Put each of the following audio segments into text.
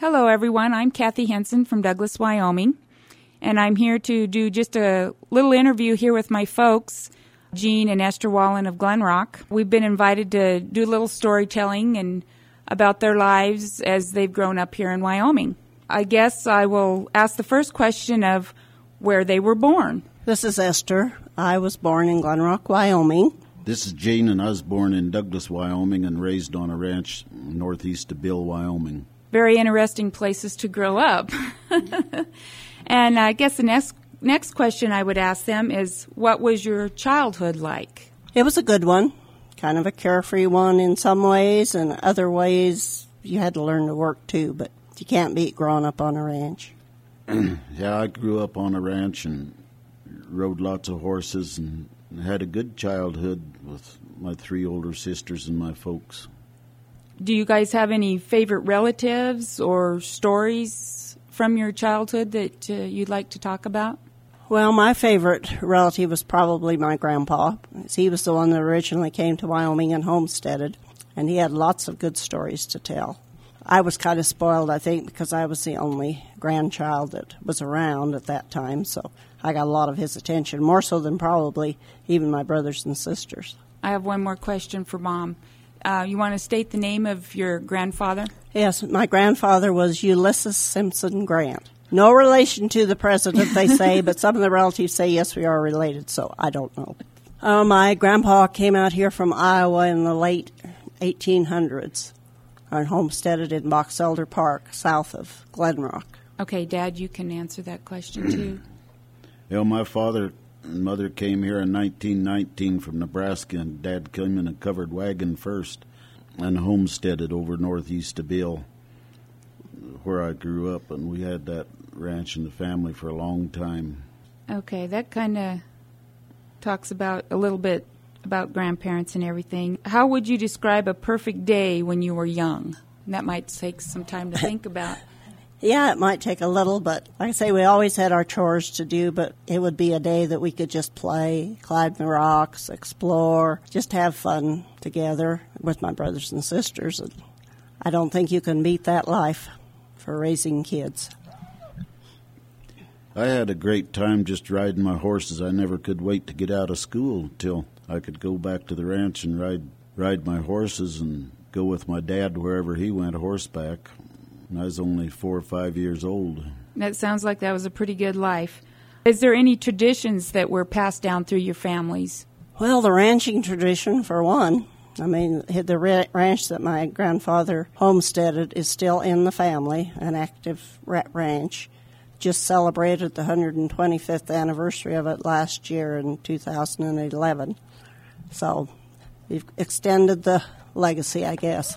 Hello, everyone. I'm Kathy Henson from Douglas, Wyoming, and I'm here to do just a little interview here with my folks, Jean and Esther Wallen of Glen Rock. We've been invited to do a little storytelling and about their lives as they've grown up here in Wyoming. I guess I will ask the first question of where they were born. This is Esther. I was born in Glen Rock, Wyoming. This is Jean, and I was born in Douglas, Wyoming, and raised on a ranch northeast of Bill, Wyoming. Very interesting places to grow up. And I guess the next question I would ask them is, what was your childhood like? It was a good one, kind of a carefree one in some ways, and other ways you had to learn to work too, but you can't beat growing up on a ranch. Yeah, I grew up on a ranch and rode lots of horses and had a good childhood with my three older sisters and my folks. Do you guys have any favorite relatives or stories from your childhood that you'd like to talk about? Well, my favorite relative was probably my grandpa. He was the one that originally came to Wyoming and homesteaded, and he had lots of good stories to tell. I was kind of spoiled, I think, because I was the only grandchild that was around at that time, so I got a lot of his attention, more so than probably even my brothers and sisters. I have one more question for Mom. You want to state the name of your grandfather? Yes, my grandfather was Ulysses Simpson Grant. No relation to the president, they say, but some of the relatives say, yes, we are related, so I don't know. My grandpa came out here from Iowa in the late 1800s and homesteaded in Box Elder Park, south of Glen Rock. Okay, Dad, you can answer that question, too. My father and mother came here in 1919 from Nebraska, and Dad came in a covered wagon first and homesteaded over northeast of Bill, where I grew up, and we had that ranch in the family for a long time. Okay, that kind of talks about a little bit about grandparents and everything. How would you describe a perfect day when you were young? That might take some time to think about. Yeah, it might take a little, but like I say, we always had our chores to do, but it would be a day that we could just play, climb the rocks, explore, just have fun together with my brothers and sisters. And I don't think you can beat that life for raising kids. I had a great time just riding my horses. I never could wait to get out of school till I could go back to the ranch and ride my horses and go with my dad wherever he went horseback. I was only 4 or 5 years old. That sounds like that was a pretty good life. Is there any traditions that were passed down through your families? Well, the ranching tradition, for one. I mean, the ranch that my grandfather homesteaded is still in the family, an active ranch. Just celebrated the 125th anniversary of it last year in 2011. So we've extended the legacy, I guess.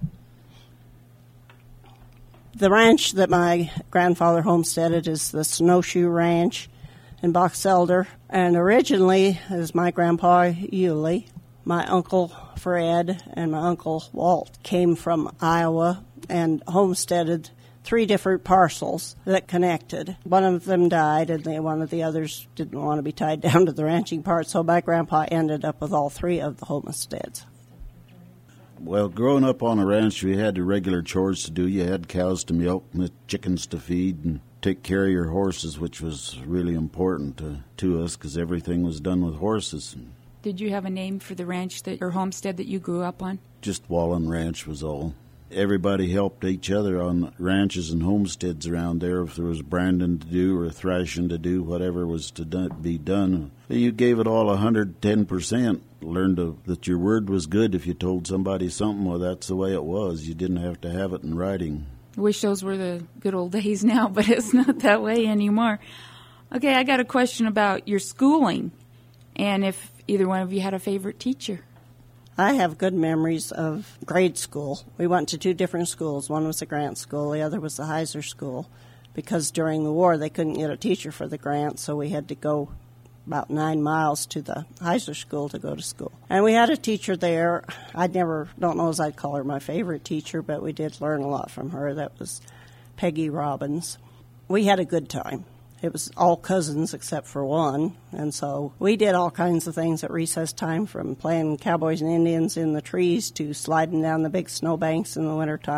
The ranch that my grandfather homesteaded is the Snowshoe Ranch in Box Elder. And originally, as my grandpa Yulee, my uncle Fred and my uncle Walt came from Iowa and homesteaded 3 different parcels that connected. One of them died, and one of the others didn't want to be tied down to the ranching part, so my grandpa ended up with all 3 of the homesteads. Well, growing up on a ranch, we had the regular chores to do. You had cows to milk and chickens to feed and take care of your horses, which was really important to us because everything was done with horses. Did you have a name for the ranch or homestead that you grew up on? Just Wallen Ranch was all. Everybody helped each other on ranches and homesteads around there. If there was branding to do or thrashing to do, whatever was to be done, you gave it all 110%. Learned that your word was good. If you told somebody something, well, that's the way it was. You didn't have to have it in writing. I wish those were the good old days now, but it's not that way anymore. Okay, I got a question about your schooling, and if either one of you had a favorite teacher. I have good memories of grade school. We went to 2 different schools. One was the Grant School, the other was the Heiser School, because during the war they couldn't get a teacher for the Grant, so we had to go about 9 miles to the Heiser School to go to school. And we had a teacher there. Don't know as I'd call her my favorite teacher, but we did learn a lot from her. That was Peggy Robbins. We had a good time. It was all cousins except for one, and so we did all kinds of things at recess time, from playing cowboys and Indians in the trees to sliding down the big snowbanks in the wintertime.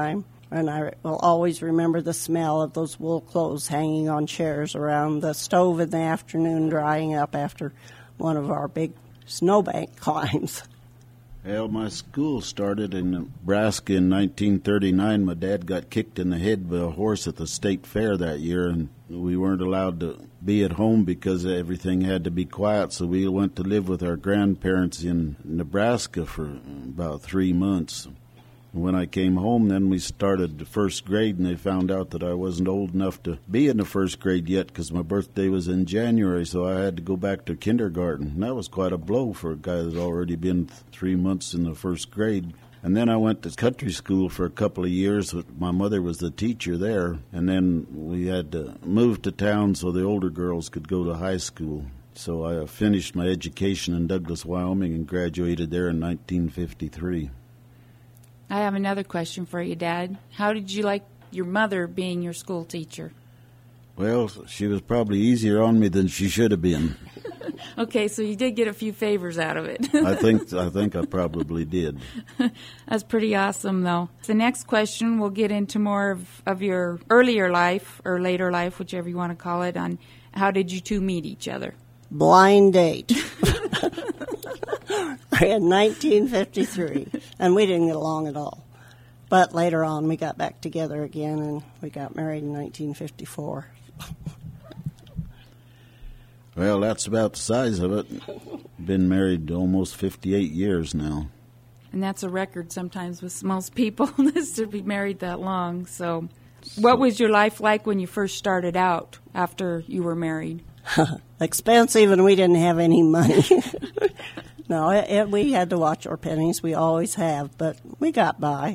And I will always remember the smell of those wool clothes hanging on chairs around the stove in the afternoon, drying up after one of our big snowbank climbs. Well, my school started in Nebraska in 1939. My dad got kicked in the head by a horse at the state fair that year, and we weren't allowed to be at home because everything had to be quiet, so we went to live with our grandparents in Nebraska for about 3 months. When I came home, then we started the first grade, and they found out that I wasn't old enough to be in the first grade yet because my birthday was in January, so I had to go back to kindergarten. And that was quite a blow for a guy that had already been 3 months in the first grade. And then I went to country school for a couple of years. My mother was the teacher there, and then we had to move to town so the older girls could go to high school. So I finished my education in Douglas, Wyoming, and graduated there in 1953. I have another question for you, Dad. How did you like your mother being your school teacher? Well, she was probably easier on me than she should have been. Okay, so you did get a few favors out of it. I think I probably did. That's pretty awesome, though. The next question, we'll get into more of your earlier life or later life, whichever you want to call it, on how did you two meet each other? Blind date. In 1953, and we didn't get along at all. But later on, we got back together again, and we got married in 1954. Well, that's about the size of it. Been married almost 58 years now. And that's a record sometimes with most people, is to be married that long. So what was your life like when you first started out after you were married? Expensive, and we didn't have any money. No, we had to watch our pennies. We always have, but we got by.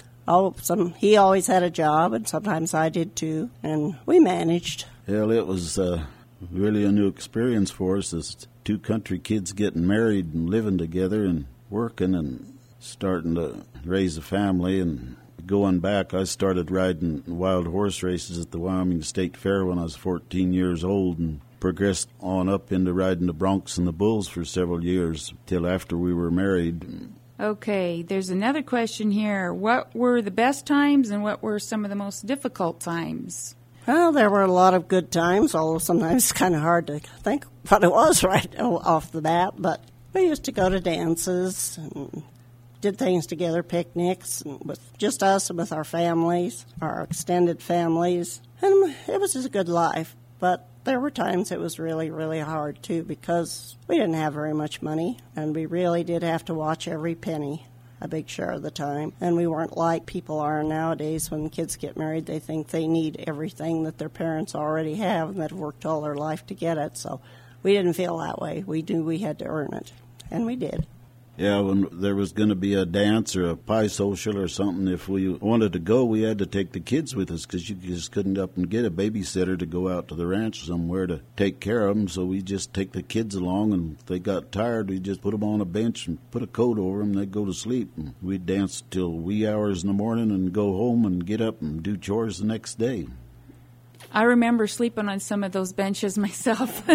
He always had a job, and sometimes I did too, and we managed. Well, it was really a new experience for us as two country kids getting married and living together and working and starting to raise a family. And going back, I started riding wild horse races at the Wyoming State Fair when I was 14 years old, and progressed on up into riding the broncs and the bulls for several years till after we were married. Okay, there's another question here. What were the best times and what were some of the most difficult times? Well, there were a lot of good times, although sometimes it's kind of hard to think what it was right off the bat. But we used to go to dances and did things together, picnics, and with just us and with our families, our extended families. And it was just a good life. But there were times it was really, really hard, too, because we didn't have very much money, and we really did have to watch every penny a big share of the time. And we weren't like people are nowadays. When kids get married, they think they need everything that their parents already have and that have worked all their life to get it. So we didn't feel that way. We knew we had to earn it, and we did. Yeah, when there was going to be a dance or a pie social or something, if we wanted to go, we had to take the kids with us because you just couldn't up and get a babysitter to go out to the ranch somewhere to take care of them. So we just take the kids along, and if they got tired, we just put them on a bench and put a coat over them, and they'd go to sleep. And we'd dance till wee hours in the morning and go home and get up and do chores the next day. I remember sleeping on some of those benches myself.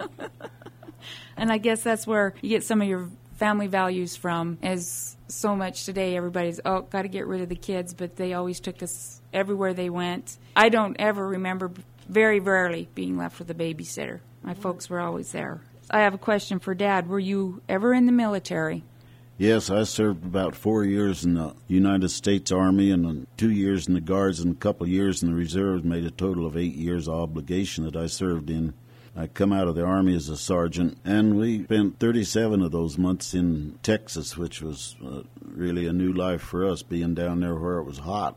And I guess that's where you get some of your family values from, as so much today everybody's, got to get rid of the kids, but they always took us everywhere they went. I don't ever remember, very rarely, being left with a babysitter. My folks were always there. I have a question for Dad. Were you ever in the military? Yes, I served about 4 years in the United States Army and 2 years in the Guards and a couple of years in the Reserves, made a total of 8 years obligation that I served in. I come out of the Army as a sergeant, and we spent 37 of those months in Texas, which was really a new life for us, being down there where it was hot.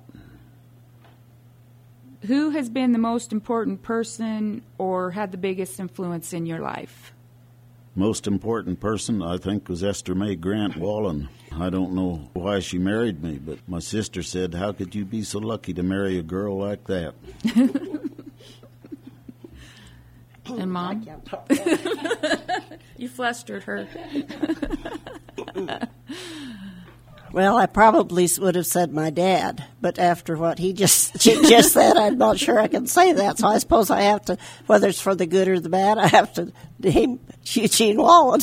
Who has been the most important person or had the biggest influence in your life? Most important person, I think, was Esther May Grant Wallen. I don't know why she married me, but my sister said, "How could you be so lucky to marry a girl like that?" And Mom? You flustered her. Well, I probably would have said my dad, but after what she just said, I'm not sure I can say that. So I suppose I have to, whether it's for the good or the bad, I have to name Eugene Wallen.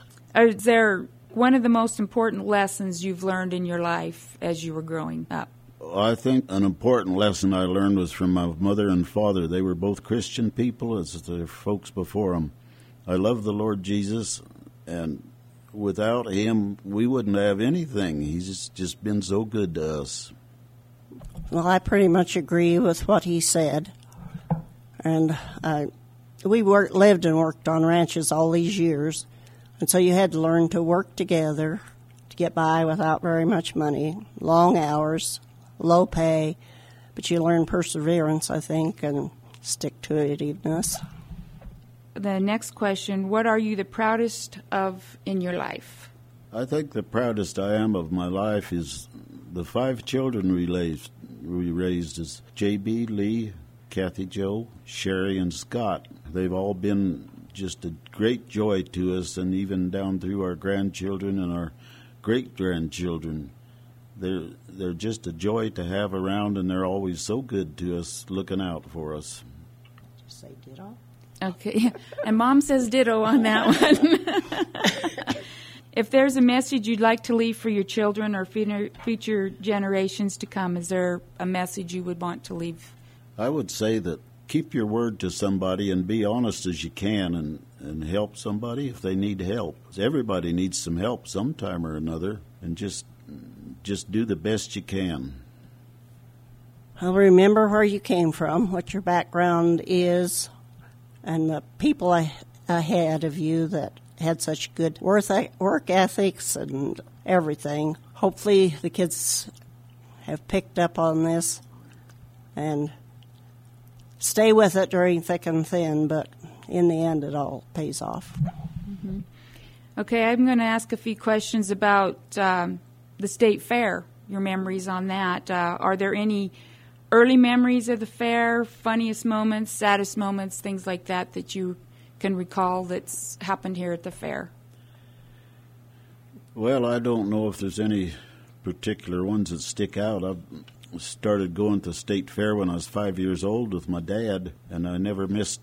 Is there one of the most important lessons you've learned in your life as you were growing up? I think an important lesson I learned was from my mother and father. They were both Christian people, as their folks before them. I love the Lord Jesus, and without him, we wouldn't have anything. He's just been so good to us. Well, I pretty much agree with what he said. And we lived and worked on ranches all these years, and so you had to learn to work together to get by without very much money, long hours, low pay, but you learn perseverance, I think, and stick-to-itiveness. The next question, what are you the proudest of in your life? I think the proudest I am of my life is the 5 children we raised as J.B., Lee, Kathy Jo, Sherry, and Scott. They've all been just a great joy to us, and even down through our grandchildren and our great-grandchildren. They're just a joy to have around, and they're always so good to us, looking out for us. Say ditto. Okay, and Mom says ditto on that one. If there's a message you'd like to leave for your children or future generations to come, is there a message you would want to leave? I would say that keep your word to somebody and be honest as you can, and help somebody if they need help. Everybody needs some help sometime or another, and just do the best you can. Well, remember where you came from, what your background is, and the people ahead of you that had such good work ethics and everything. Hopefully the kids have picked up on this and stay with it during thick and thin, but in the end it all pays off. Mm-hmm. Okay, I'm going to ask a few questions about the state fair, your memories on that. Are there any early memories of the fair, funniest moments, saddest moments, things like that that you can recall that's happened here at the fair? Well, I don't know if there's any particular ones that stick out. I've started going to state fair when I was 5 years old with my dad, and I've never missed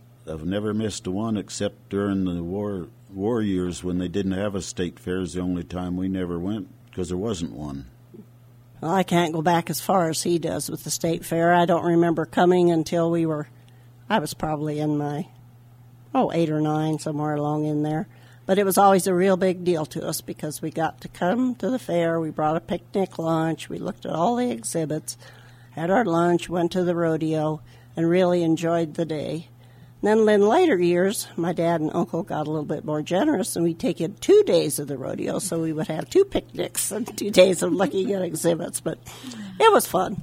a one except during the war years when they didn't have a state fair. Is the only time we never went because there wasn't one. Well, I can't go back as far as he does with the state fair. I don't remember coming until I was probably in my 8 or 9, somewhere along in there. But it was always a real big deal to us because we got to come to the fair. We brought a picnic lunch. We looked at all the exhibits, had our lunch, went to the rodeo, and really enjoyed the day. And then in later years, my dad and uncle got a little bit more generous, and we'd taken 2 days of the rodeo, so we would have 2 picnics and 2 days of looking at exhibits. But it was fun.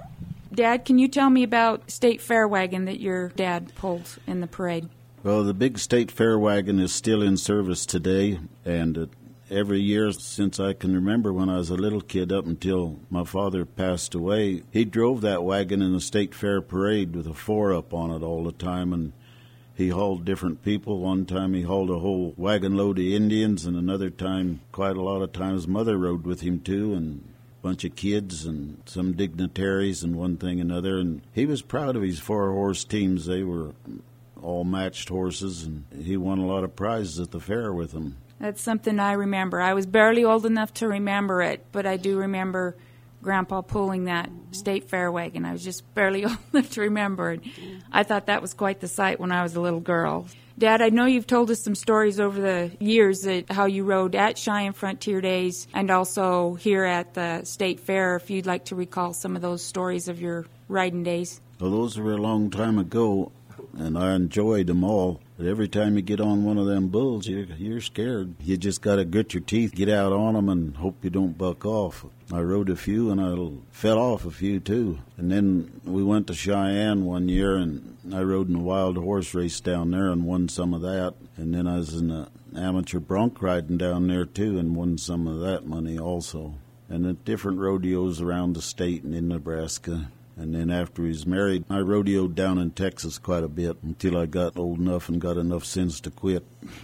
Dad, can you tell me about state fair wagon that your dad pulled in the parade? Well, the big state fair wagon is still in service today, and every year since I can remember when I was a little kid up until my father passed away, he drove that wagon in the state fair parade with a 4-up on it all the time, and he hauled different people. One time he hauled a whole wagon load of Indians, and another time, quite a lot of times, Mother rode with him too, and a bunch of kids and some dignitaries and one thing and another, and he was proud of his 4-horse teams. They were all matched horses, and he won a lot of prizes at the fair with them. That's something I remember. I was barely old enough to remember it, but I do remember Grandpa pulling that state fair wagon. I was just barely old enough to remember it. I thought that was quite the sight when I was a little girl. Dad, I know you've told us some stories over the years that how you rode at Cheyenne Frontier Days and also here at the state fair, if you'd like to recall some of those stories of your riding days. Well, those were a long time ago, and I enjoyed them all. But every time you get on one of them bulls, you're scared. You just got to grit your teeth, get out on them, and hope you don't buck off. I rode a few, and I fell off a few, too. And then we went to Cheyenne one year, and I rode in a wild horse race down there and won some of that. And then I was in an amateur bronc riding down there, too, and won some of that money also. And at different rodeos around the state and in Nebraska. And then after he was married, I rodeoed down in Texas quite a bit until I got old enough and got enough sense to quit.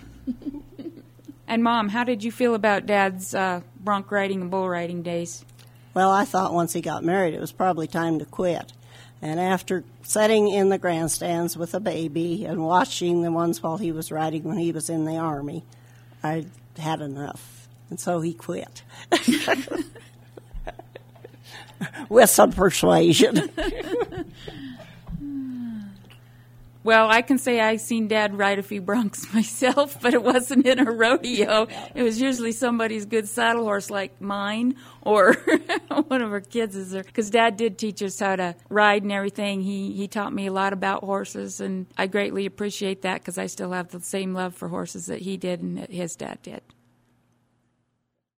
And Mom, how did you feel about Dad's bronc riding and bull riding days? Well, I thought once he got married it was probably time to quit. And after sitting in the grandstands with a baby and watching the ones while he was riding when he was in the Army, I had enough. And so he quit. with some persuasion. Well, I can say I've seen Dad ride a few broncs myself, but it wasn't in a rodeo. It was usually somebody's good saddle horse like mine or one of our kids is there. Because Dad did teach us how to ride and everything. He taught me a lot about horses, and I greatly appreciate that because I still have the same love for horses that he did and that his dad did.